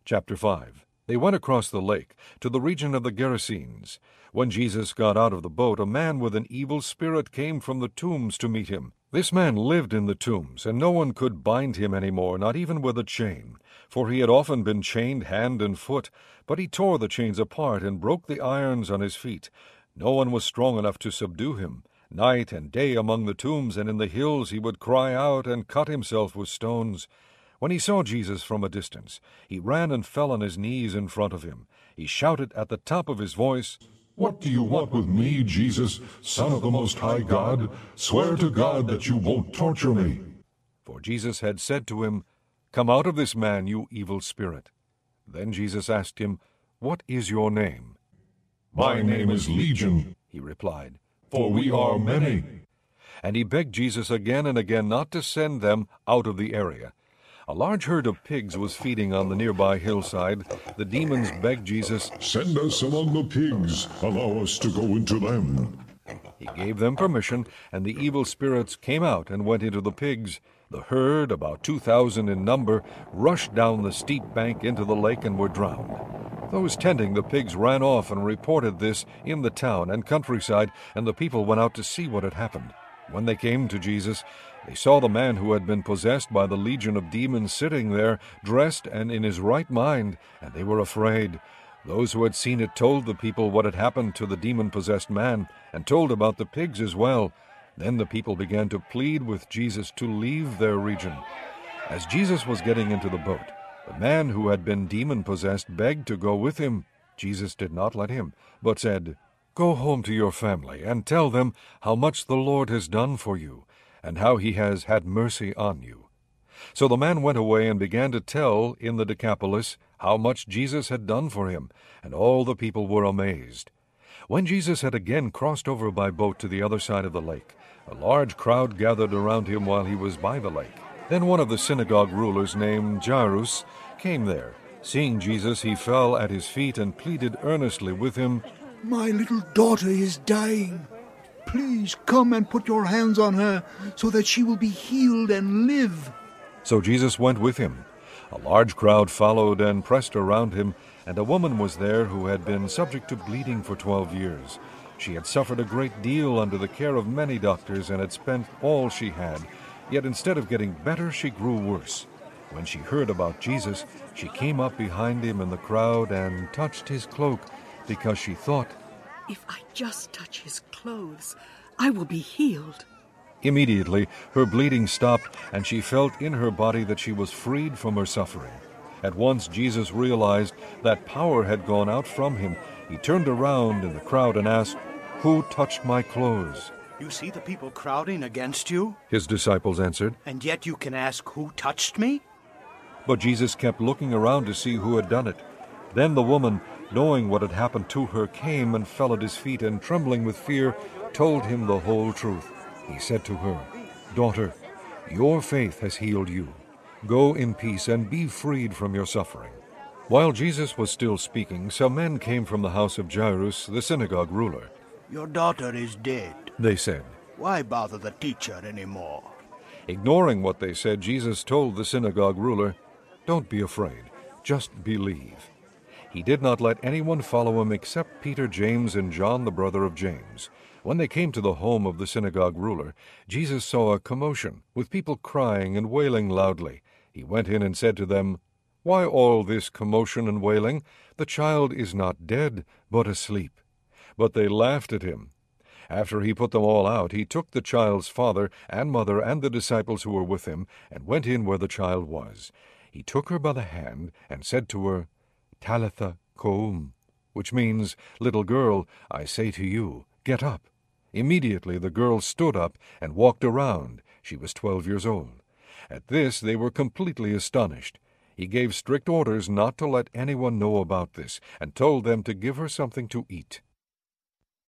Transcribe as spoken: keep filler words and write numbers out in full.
Chapter five. They went across the lake to the region of the Gerasenes. When Jesus got out of the boat, a man with an evil spirit came from the tombs to meet him. This man lived in the tombs, and no one could bind him any more, not even with a chain, for he had often been chained hand and foot. But he tore the chains apart and broke the irons on his feet. No one was strong enough to subdue him. Night and day among the tombs and in the hills he would cry out and cut himself with stones. When he saw Jesus from a distance, he ran and fell on his knees in front of him. He shouted at the top of his voice, "What do you want with me, Jesus, Son of the Most High God? Swear to God that you won't torture me." For Jesus had said to him, "Come out of this man, you evil spirit." Then Jesus asked him, "What is your name?" "My name is Legion," he replied, "for we are many." And he begged Jesus again and again not to send them out of the area. A large herd of pigs was feeding on the nearby hillside. The demons begged Jesus, "Send us among the pigs. Allow us to go into them." He gave them permission, and the evil spirits came out and went into the pigs. The herd, about two thousand in number, rushed down the steep bank into the lake and were drowned. Those tending the pigs ran off and reported this in the town and countryside, and the people went out to see what had happened. When they came to Jesus, they saw the man who had been possessed by the legion of demons sitting there, dressed and in his right mind, and they were afraid. Those who had seen it told the people what had happened to the demon-possessed man, and told about the pigs as well. Then the people began to plead with Jesus to leave their region. As Jesus was getting into the boat, the man who had been demon-possessed begged to go with him. Jesus did not let him, but said, "Go home to your family and tell them how much the Lord has done for you, and how he has had mercy on you." So the man went away and began to tell in the Decapolis how much Jesus had done for him, and all the people were amazed. When Jesus had again crossed over by boat to the other side of the lake, a large crowd gathered around him while he was by the lake. Then one of the synagogue rulers named Jairus came there. Seeing Jesus, he fell at his feet and pleaded earnestly with him, "My little daughter is dying. Please come and put your hands on her so that she will be healed and live." So Jesus went with him. A large crowd followed and pressed around him, and a woman was there who had been subject to bleeding for twelve years. She had suffered a great deal under the care of many doctors and had spent all she had, yet instead of getting better, she grew worse. When she heard about Jesus, she came up behind him in the crowd and touched his cloak, because she thought, "If I just touch his clothes, I will be healed." Immediately her bleeding stopped, and she felt in her body that she was freed from her suffering. At once Jesus realized that power had gone out from him. He turned around in the crowd and asked, "Who touched my clothes?" "You see the people crowding against you?" His disciples answered. "And yet you can ask, 'Who touched me?'" But Jesus kept looking around to see who had done it. Then the woman, knowing what had happened to her, came and fell at his feet, and trembling with fear, told him the whole truth. He said to her, "Daughter, your faith has healed you. Go in peace and be freed from your suffering." While Jesus was still speaking, some men came from the house of Jairus, the synagogue ruler. "Your daughter is dead," they said. "Why bother the teacher anymore?" Ignoring what they said, Jesus told the synagogue ruler, "Don't be afraid, just believe." He did not let anyone follow him except Peter, James, and John, the brother of James. When they came to the home of the synagogue ruler, Jesus saw a commotion, with people crying and wailing loudly. He went in and said to them, "Why all this commotion and wailing? The child is not dead, but asleep." But they laughed at him. After he put them all out, he took the child's father and mother and the disciples who were with him, and went in where the child was. He took her by the hand and said to her, "Talitha koum," which means, "Little girl, I say to you, get up." Immediately the girl stood up and walked around. She was twelve years old. At this they were completely astonished. He gave strict orders not to let anyone know about this, and told them to give her something to eat.